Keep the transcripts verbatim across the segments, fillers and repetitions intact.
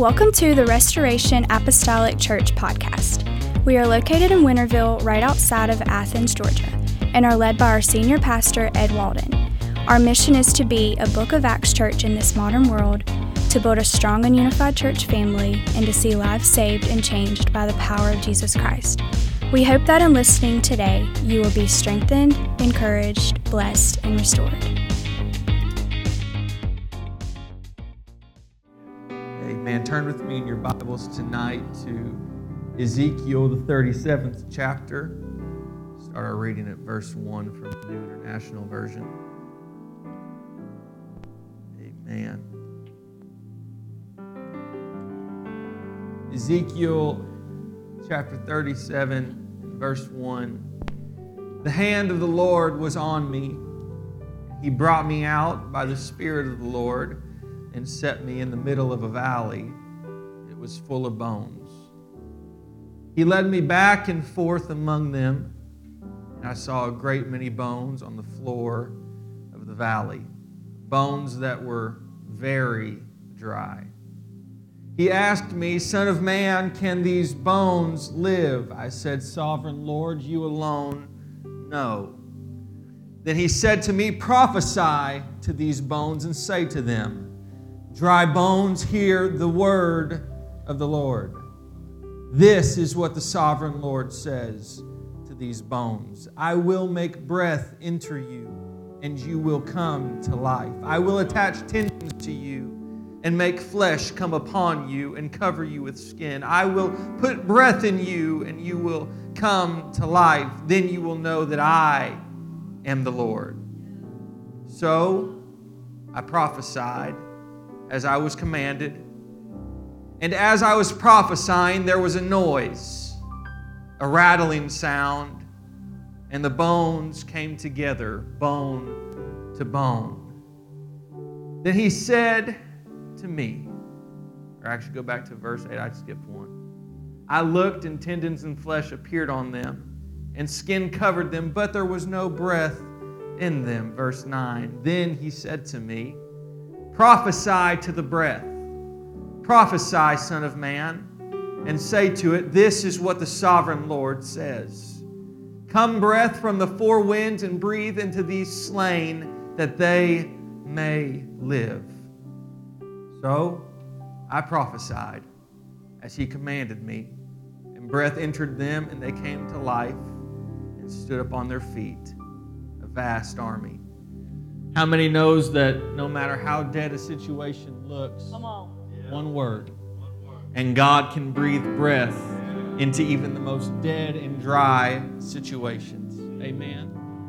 Welcome to the Restoration Apostolic Church podcast. We are located in Winterville, right outside of Athens, Georgia, and are led by our senior pastor, Ed Walden. Our mission is to be a Book of Acts church in this modern world, to build a strong and unified church family, and to see lives saved and changed by the power of Jesus Christ. We hope that in listening today, you will be strengthened, encouraged, blessed, and restored. Amen. Turn with me in your Bibles tonight to Ezekiel, the thirty-seventh chapter. Start our reading at verse one from the New International Version. Amen. Ezekiel chapter thirty-seven, verse one. The hand of the Lord was on me. He brought me out by the Spirit of the Lord and set me in the middle of a valley. It was full of bones. He led me back and forth among them, and I saw a great many bones on the floor of the valley, bones that were very dry. He asked me, "Son of man, can these bones live?" I said, "Sovereign Lord, you alone know." Then he said to me, "Prophesy to these bones and say to them, dry bones, hear the word of the Lord. This is what the sovereign Lord says to these bones. I will make breath enter you, and you will come to life. I will attach tendons to you and make flesh come upon you and cover you with skin. I will put breath in you, and you will come to life. Then you will know that I am the Lord." So I prophesied as I was commanded. And as I was prophesying, there was a noise, a rattling sound, and the bones came together, bone to bone. Then he said to me, or actually go back to verse eight, I skipped one. I looked, and tendons and flesh appeared on them, and skin covered them, but there was no breath in them. Verse nine. Then he said to me, "Prophesy to the breath. Prophesy, Son of Man, and say to it, this is what the sovereign Lord says. Come, breath from the four winds, and breathe into these slain, that they may live." So I prophesied as he commanded me, and breath entered them, and they came to life and stood up on their feet, a vast army. How many knows that no matter how dead a situation looks, Come on. One word, and God can breathe breath into even the most dead and dry situations. Amen.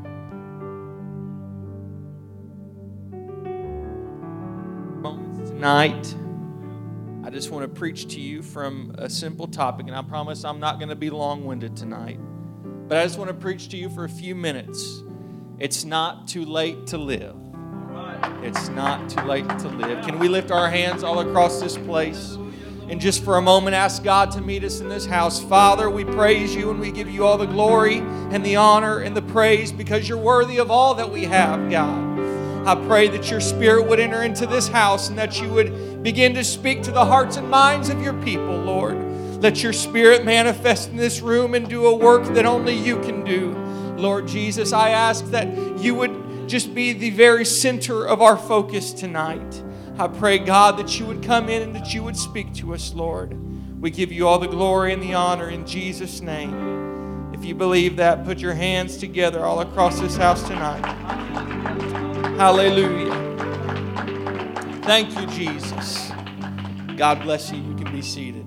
Moments tonight, I just want to preach to you from a simple topic, and I promise I'm not going to be long-winded tonight, but I just want to preach to you for a few minutes. It's not too late to live. It's not too late to live. Can we lift our hands all across this place and just for a moment ask God to meet us in this house? Father, we praise you and we give you all the glory and the honor and the praise because you're worthy of all that we have, God. I pray that your Spirit would enter into this house and that you would begin to speak to the hearts and minds of your people, Lord. Let your Spirit manifest in this room and do a work that only you can do. Lord Jesus, I ask that you would just be the very center of our focus tonight. I pray, God, that you would come in and that you would speak to us, Lord. We give you all the glory and the honor in Jesus' name. If you believe that, put your hands together all across this house tonight. Hallelujah. Thank you, Jesus. God bless you. You can be seated.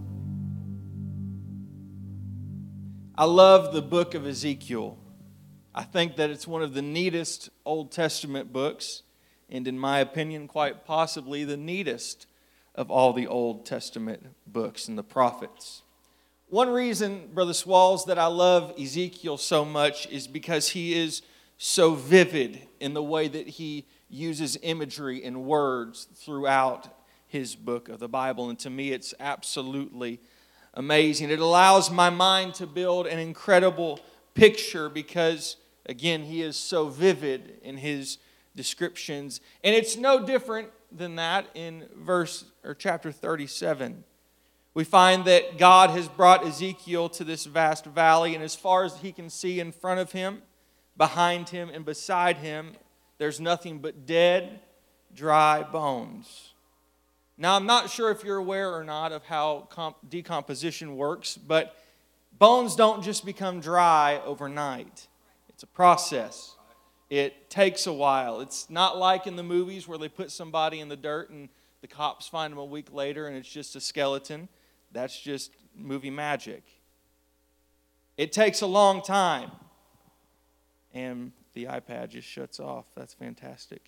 I love the book of Ezekiel. I think that it's one of the neatest Old Testament books, and in my opinion, quite possibly the neatest of all the Old Testament books and the prophets. One reason, Brother Swalls, that I love Ezekiel so much is because he is so vivid in the way that he uses imagery and words throughout his book of the Bible, and to me it's absolutely amazing. It allows my mind to build an incredible picture because again, he is so vivid in his descriptions. And it's no different than that in verse or chapter thirty-seven. We find that God has brought Ezekiel to this vast valley, and as far as he can see in front of him, behind him, and beside him, there's nothing but dead, dry bones. Now, I'm not sure if you're aware or not of how comp- decomposition works, but bones don't just become dry overnight. It's a process. It takes a while. It's not like in the movies where they put somebody in the dirt and the cops find them a week later and it's just a skeleton. That's just movie magic. It takes a long time. And the iPad just shuts off. That's fantastic.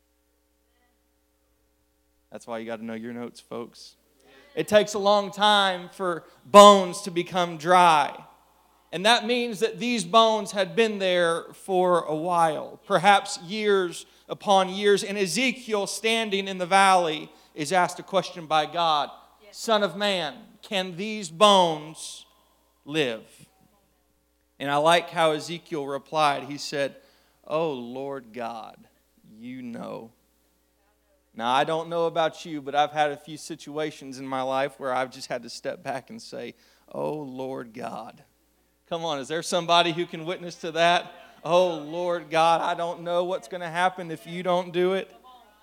That's why you got to know your notes, folks. It takes a long time for bones to become dry. And that means that these bones had been there for a while, perhaps years upon years. And Ezekiel, standing in the valley, is asked a question by God. Yes. Son of man, can these bones live? And I like how Ezekiel replied. He said, "Oh, Lord God, you know." Now, I don't know about you, but I've had a few situations in my life where I've just had to step back and say, "Oh, Lord God." Come on, is there somebody who can witness to that? Oh, Lord God, I don't know what's going to happen if you don't do it.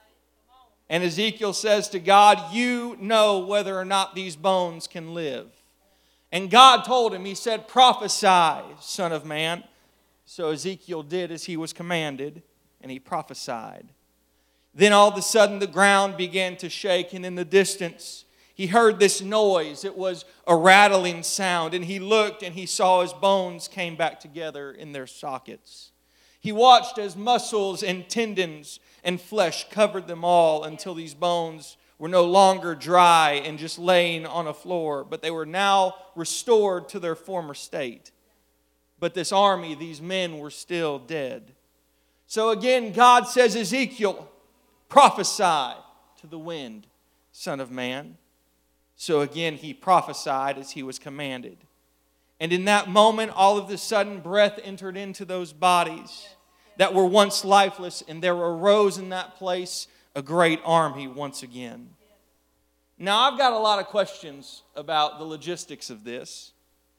And Ezekiel says to God, "You know whether or not these bones can live." And God told him, he said, "Prophesy, son of man." So Ezekiel did as he was commanded, and he prophesied. Then all of a sudden the ground began to shake, and in the distance he heard this noise. It was a rattling sound, and he looked and he saw his bones came back together in their sockets. He watched as muscles and tendons and flesh covered them all until these bones were no longer dry and just laying on a floor, but they were now restored to their former state. But this army, these men were still dead. So again, God says, "Ezekiel, prophesy to the wind, son of man." So again, he prophesied as he was commanded. And in that moment, all of a sudden, breath entered into those bodies that were once lifeless, and there arose in that place a great army once again. Now, I've got a lot of questions about the logistics of this.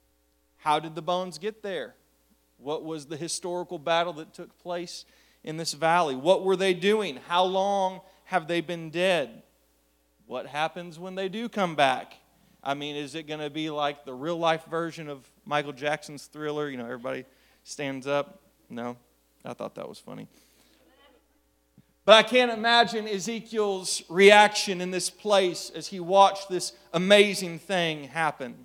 How did the bones get there? What was the historical battle that took place in this valley? What were they doing? How long have they been dead? What happens when they do come back? I mean, is it going to be like the real-life version of Michael Jackson's Thriller? You know, everybody stands up? No? I thought that was funny. But I can't imagine Ezekiel's reaction in this place as he watched this amazing thing happen.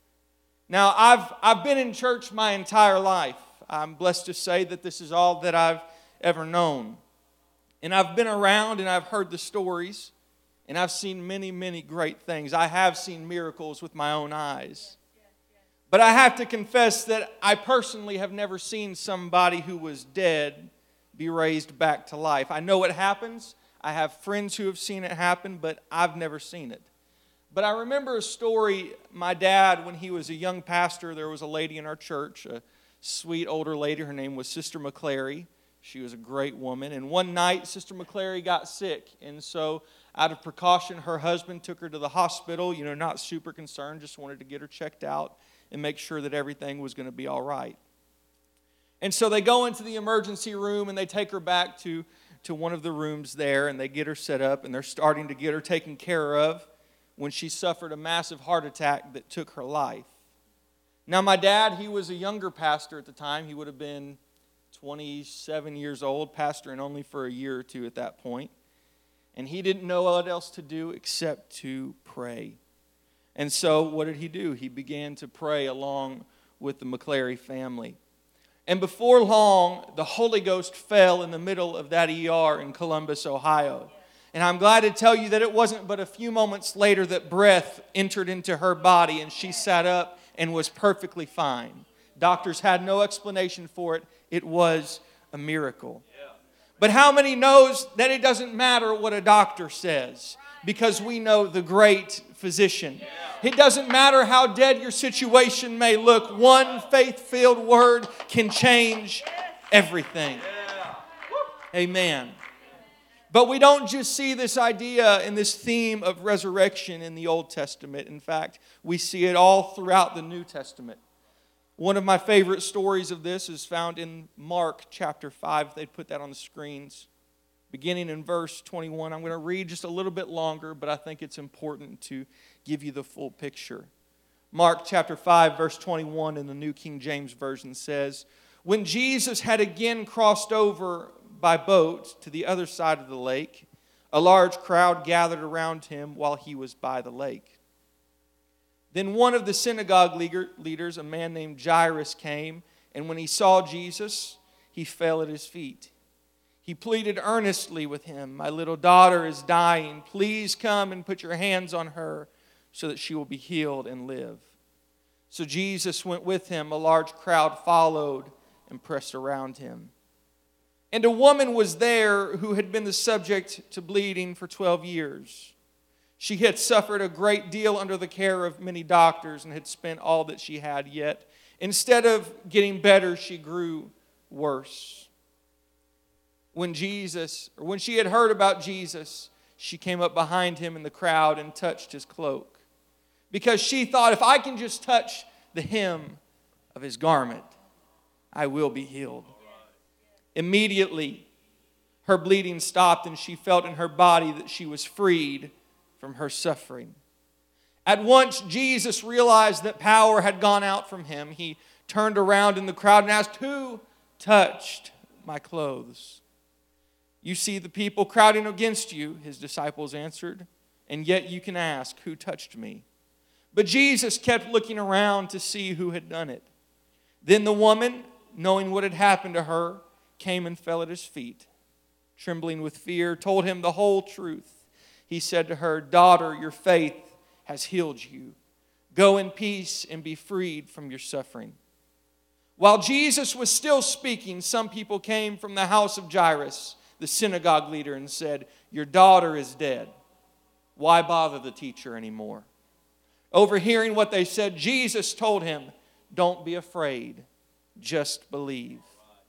Now, I've, I've been in church my entire life. I'm blessed to say that this is all that I've ever known. And I've been around and I've heard the stories. And I've seen many, many great things. I have seen miracles with my own eyes. But I have to confess that I personally have never seen somebody who was dead be raised back to life. I know it happens. I have friends who have seen it happen, but I've never seen it. But I remember a story. My dad, when he was a young pastor, there was a lady in our church, a sweet older lady. Her name was Sister McClary. She was a great woman. And one night, Sister McClary got sick. And so, out of precaution, her husband took her to the hospital. You know, not super concerned, just wanted to get her checked out and make sure that everything was going to be all right. And so they go into the emergency room and they take her back to, to one of the rooms there, and they get her set up, and they're starting to get her taken care of when she suffered a massive heart attack that took her life. Now, my dad, he was a younger pastor at the time. He would have been twenty-seven years old, pastoring only for a year or two at that point. And he didn't know what else to do except to pray. And so what did he do? He began to pray along with the McClary family. And before long, the Holy Ghost fell in the middle of that E R in Columbus, Ohio. And I'm glad to tell you that it wasn't but a few moments later that breath entered into her body and she sat up and was perfectly fine. Doctors had no explanation for it. It was a miracle. But how many knows that it doesn't matter what a doctor says, because we know the great physician. It doesn't matter how dead your situation may look. One faith-filled word can change everything. Amen. But we don't just see this idea and this theme of resurrection in the Old Testament. In fact, we see it all throughout the New Testament. One of my favorite stories of this is found in Mark chapter five. They'd put that on the screens. Beginning in verse twenty-one. I'm going to read just a little bit longer, but I think it's important to give you the full picture. Mark chapter five, verse twenty-one in the New King James Version says, "When Jesus had again crossed over by boat to the other side of the lake, a large crowd gathered around him while he was by the lake. Then one of the synagogue leaders, a man named Jairus, came, and when he saw Jesus, he fell at his feet. He pleaded earnestly with him, 'My little daughter is dying. Please come and put your hands on her so that she will be healed and live.' So Jesus went with him. A large crowd followed and pressed around him. And a woman was there who had been the subject to bleeding for twelve years. She had suffered a great deal under the care of many doctors and had spent all that she had, yet instead of getting better, she grew worse. When Jesus, or when she had heard about Jesus, she came up behind him in the crowd and touched his cloak, because she thought, if I can just touch the hem of his garment, I will be healed. Immediately, her bleeding stopped, and she felt in her body that she was freed from her suffering. At once, Jesus realized that power had gone out from him. He turned around in the crowd and asked, 'Who touched my clothes?' 'You see the people crowding against you,' his disciples answered, 'and yet you can ask, who touched me?' But Jesus kept looking around to see who had done it. Then the woman, knowing what had happened to her, came and fell at his feet. Trembling with fear, told him the whole truth. He said to her, 'Daughter, your faith has healed you. Go in peace and be freed from your suffering.' While Jesus was still speaking, some people came from the house of Jairus, the synagogue leader, and said, 'Your daughter is dead. Why bother the teacher anymore?' Overhearing what they said, Jesus told him, 'Don't be afraid, just believe.'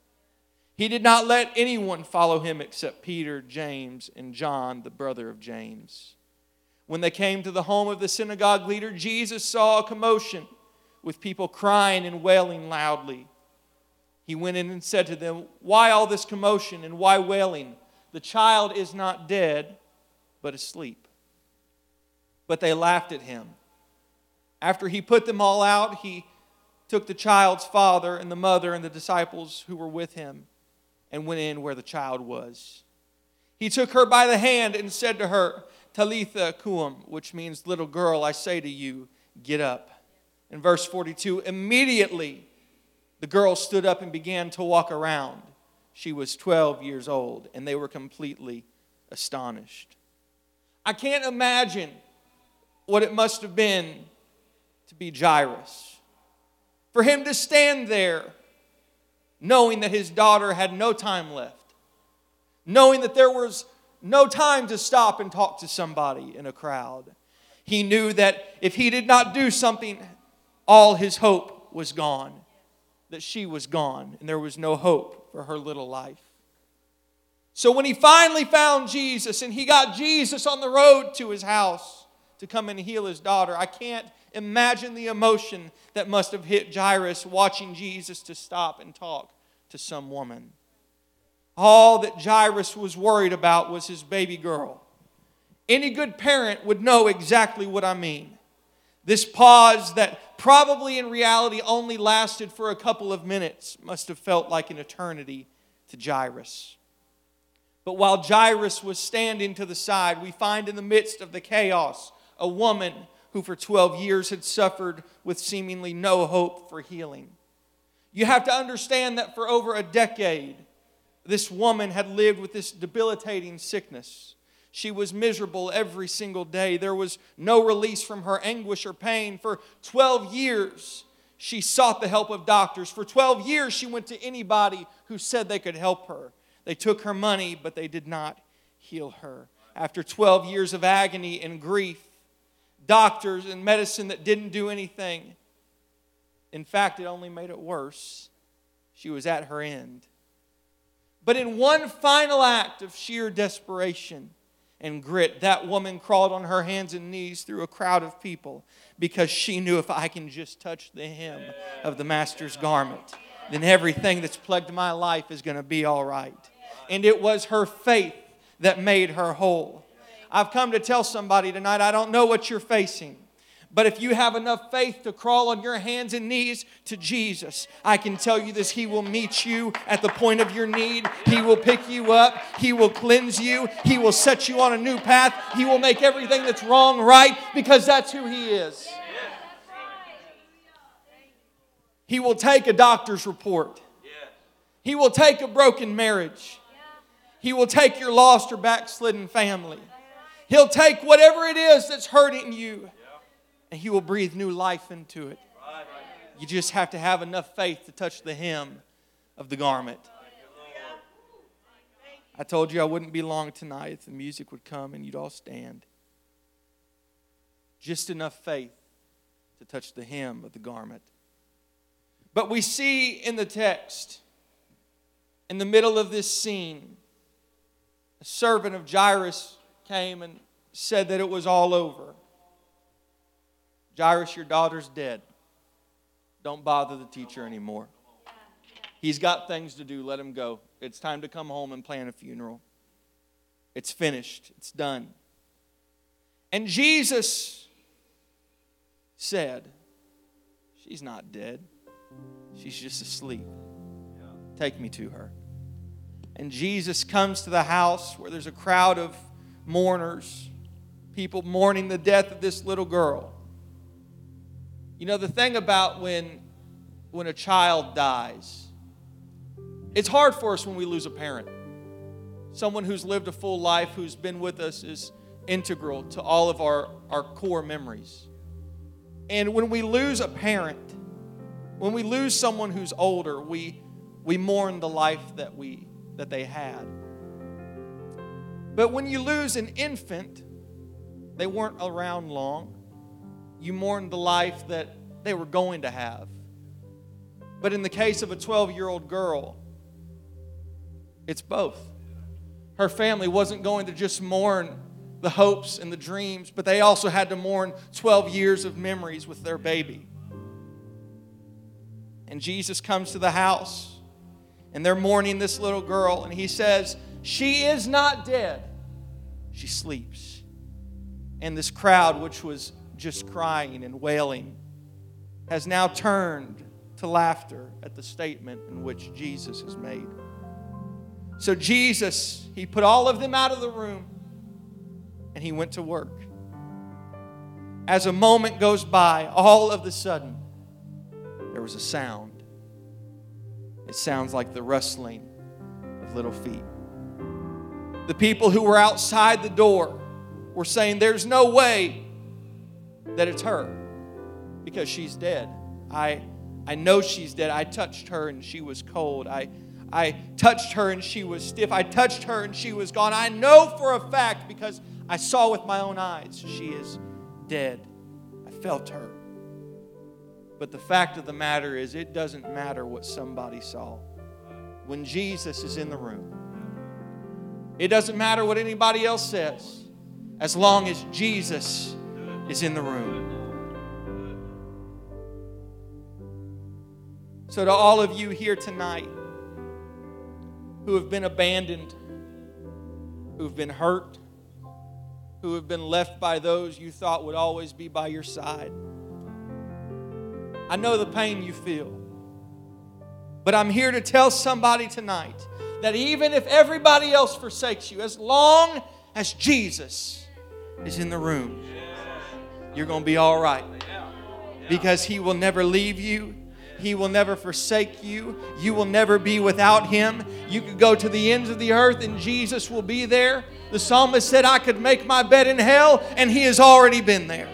He did not let anyone follow him except Peter, James, and John, the brother of James. When they came to the home of the synagogue leader, Jesus saw a commotion with people crying and wailing loudly. He went in and said to them, 'Why all this commotion and why wailing? The child is not dead, but asleep.' But they laughed at him. After he put them all out, he took the child's father and the mother and the disciples who were with him and went in where the child was. He took her by the hand and said to her, 'Talitha koum,' which means, 'Little girl, I say to you, get up.' In verse forty-two, immediately the girl stood up and began to walk around. She was twelve years old, and they were completely astonished." I can't imagine what it must have been to be Jairus. For him to stand there knowing that his daughter had no time left, knowing that there was no time to stop and talk to somebody in a crowd. He knew that if he did not do something, all his hope was gone, that she was gone, and there was no hope for her little life. So when he finally found Jesus, and he got Jesus on the road to his house to come and heal his daughter, I can't imagine the emotion that must have hit Jairus watching Jesus to stop and talk to some woman. All that Jairus was worried about was his baby girl. Any good parent would know exactly what I mean. This pause that probably in reality only lasted for a couple of minutes must have felt like an eternity to Jairus. But while Jairus was standing to the side, we find in the midst of the chaos a woman who for twelve years had suffered with seemingly no hope for healing. You have to understand that for over a decade, this woman had lived with this debilitating sickness. She was miserable every single day. There was no release from her anguish or pain. For twelve years, she sought the help of doctors. For twelve years, she went to anybody who said they could help her. They took her money, but they did not heal her. After twelve years of agony and grief, doctors and medicine that didn't do anything. In fact, it only made it worse. She was at her end. But in one final act of sheer desperation and grit, that woman crawled on her hands and knees through a crowd of people because she knew, if I can just touch the hem of the Master's garment, then everything that's plagued my life is going to be all right. And it was her faith that made her whole. I've come to tell somebody tonight, I don't know what you're facing, but if you have enough faith to crawl on your hands and knees to Jesus, I can tell you this: He will meet you at the point of your need. He will pick you up. He will cleanse you. He will set you on a new path. He will make everything that's wrong right, because that's who He is. He will take a doctor's report. He will take a broken marriage. He will take your lost or backslidden family. He'll take whatever it is that's hurting you, and He will breathe new life into it. You just have to have enough faith to touch the hem of the garment. I told you I wouldn't be long tonight if the music would come and you'd all stand. Just enough faith to touch the hem of the garment. But we see in the text, in the middle of this scene, a servant of Jairus came and said that it was all over. Jairus, your daughter's dead. Don't bother the teacher anymore. He's got things to do. Let him go. It's time to come home and plan a funeral. It's finished. It's done. And Jesus said, she's not dead. She's just asleep. Take me to her. And Jesus comes to the house where there's a crowd of mourners, people mourning the death of this little girl. You know, the thing about when, when a child dies, it's hard for us when we lose a parent. Someone who's lived a full life, who's been with us, is integral to all of our, our core memories. And when we lose a parent, when we lose someone who's older, we, we mourn the life that, we, that they had. But when you lose an infant, they weren't around long. You mourn the life that they were going to have. But in the case of a twelve-year-old girl, it's both. Her family wasn't going to just mourn the hopes and the dreams, but they also had to mourn twelve years of memories with their baby. And Jesus comes to the house, and they're mourning this little girl, and He says, she is not dead. She sleeps. And this crowd, which was just crying and wailing, has now turned to laughter at the statement in which Jesus has made. So Jesus, He put all of them out of the room, and He went to work. As a moment goes by, all of a sudden, there was a sound. It sounds like the rustling of little feet. The people who were outside the door were saying, there's no way that it's her, because she's dead. I, I know she's dead. I touched her and she was cold. I, I touched her and she was stiff. I touched her and she was gone. I know for a fact, because I saw with my own eyes, she is dead. I felt her. But the fact of the matter is, it doesn't matter what somebody saw. When Jesus is in the room, it doesn't matter what anybody else says, as long as Jesus is in the room. So to all of you here tonight who have been abandoned, who have been hurt, who have been left by those you thought would always be by your side, I know the pain you feel. But I'm here to tell somebody tonight that even if everybody else forsakes you, as long as Jesus is in the room, you're going to be all right. Because He will never leave you. He will never forsake you. You will never be without Him. You could go to the ends of the earth and Jesus will be there. The psalmist said, I could make my bed in hell, and He has already been there.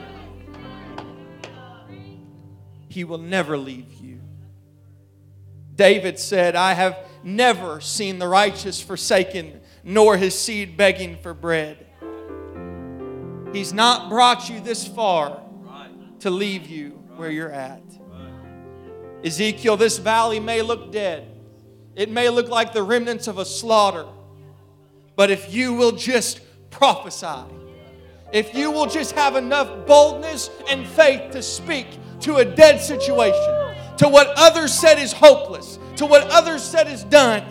He will never leave you. David said, I have never seen the righteous forsaken, nor his seed begging for bread. He's not brought you this far to leave you where you're at. Ezekiel, this valley may look dead. It may look like the remnants of a slaughter. But if you will just prophesy, if you will just have enough boldness and faith to speak to a dead situation, to what others said is hopeless, to what others said is done,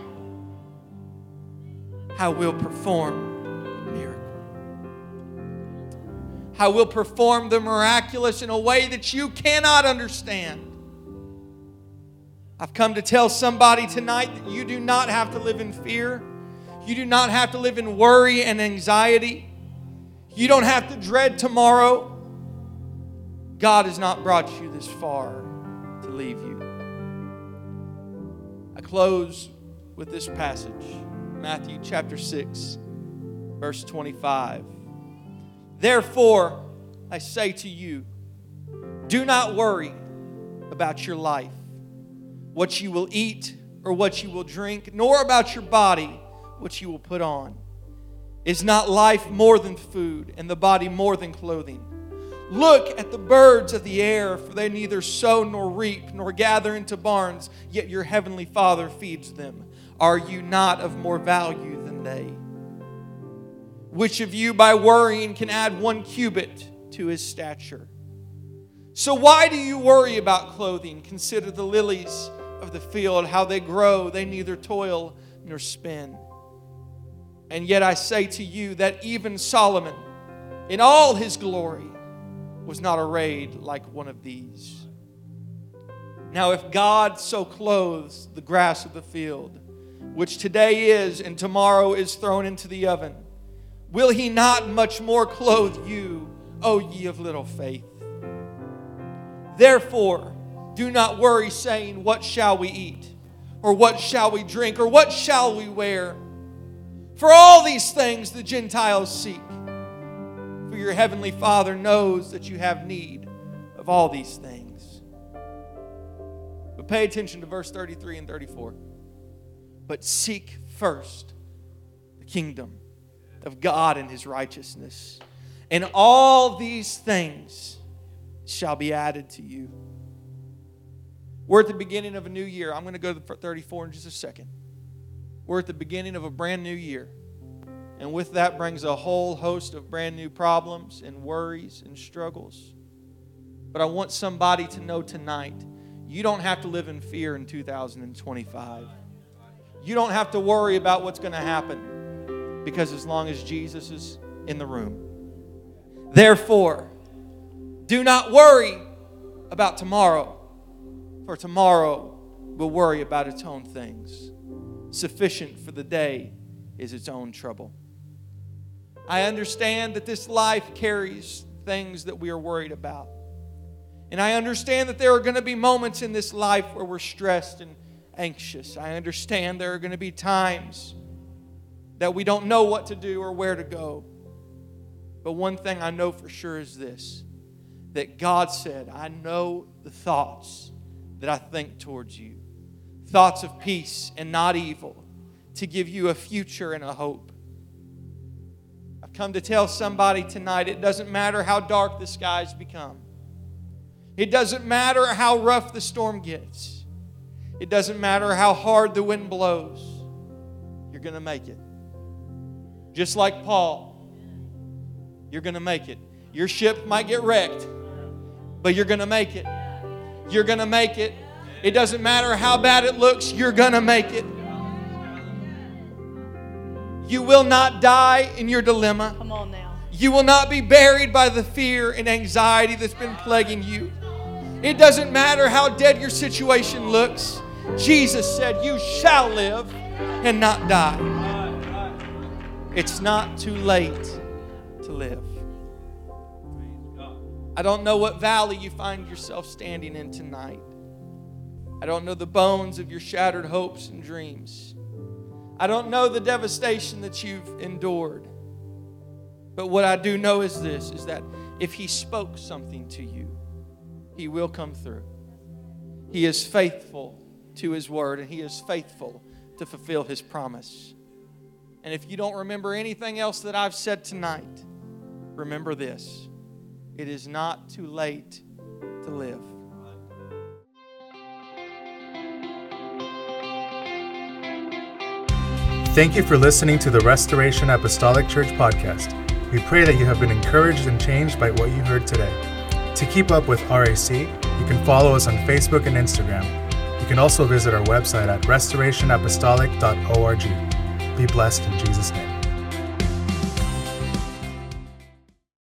I will perform a miracle. I will perform the miraculous in a way that you cannot understand. I've come to tell somebody tonight that you do not have to live in fear. You do not have to live in worry and anxiety. You don't have to dread tomorrow. God has not brought you this far to leave you. I close with this passage, Matthew chapter six, verse twenty-five. Therefore, I say to you, do not worry about your life, what you will eat or what you will drink, nor about your body, what you will put on. Is not life more than food, and the body more than clothing? Look at the birds of the air, for they neither sow nor reap nor gather into barns, yet your heavenly Father feeds them. Are you not of more value than they? Which of you by worrying can add one cubit to his stature? So why do you worry about clothing? Consider the lilies of the field, how they grow. They neither toil nor spin. And yet I say to you that even Solomon, in all his glory, was not arrayed like one of these. Now if God so clothes the grass of the field, which today is and tomorrow is thrown into the oven, will He not much more clothe you, O ye of little faith? Therefore, do not worry, saying, what shall we eat? Or what shall we drink? Or what shall we wear? For all these things the Gentiles seek. For your heavenly Father knows that you have need of all these things. But pay attention to verse thirty-three and thirty-four. But seek first the kingdom of God and His righteousness, and all these things shall be added to you. We're at the beginning of a new year. I'm going to go to thirty-four in just a second. We're at the beginning of a brand new year. And with that brings a whole host of brand new problems and worries and struggles. But I want somebody to know tonight, you don't have to live in fear in two thousand twenty-five. You don't have to worry about what's going to happen, because as long as Jesus is in the room. Therefore, do not worry about tomorrow, for tomorrow will worry about its own things. Sufficient for the day is its own trouble. I understand that this life carries things that we are worried about. And I understand that there are going to be moments in this life where we're stressed and anxious. I understand there are going to be times that we don't know what to do or where to go. But one thing I know for sure is this, that God said, I know the thoughts that I think towards you. Thoughts of peace and not evil, to give you a future and a hope. I've come to tell somebody tonight, it doesn't matter how dark the skies become. It doesn't matter how rough the storm gets. It doesn't matter how hard the wind blows. You're going to make it. Just like Paul, you're going to make it. Your ship might get wrecked, but you're going to make it. You're going to make it. It doesn't matter how bad it looks, you're going to make it. You will not die in your dilemma. Come on now. You will not be buried by the fear and anxiety that's been plaguing you. It doesn't matter how dead your situation looks. Jesus said, you shall live and not die. It's not too late to live. I don't know what valley you find yourself standing in tonight. I don't know the bones of your shattered hopes and dreams. I don't know the devastation that you've endured. But what I do know is this, is that if He spoke something to you, He will come through. He is faithful to His word, and He is faithful to fulfill His promise. And if you don't remember anything else that I've said tonight, remember this. It is not too late to live. thank you for listening to the Restoration Apostolic Church podcast. We pray that you have been encouraged and changed by what you heard today. To keep up with R A C, you can follow us on Facebook and Instagram. You can also visit our website at restoration apostolic dot org. Be blessed in Jesus' name.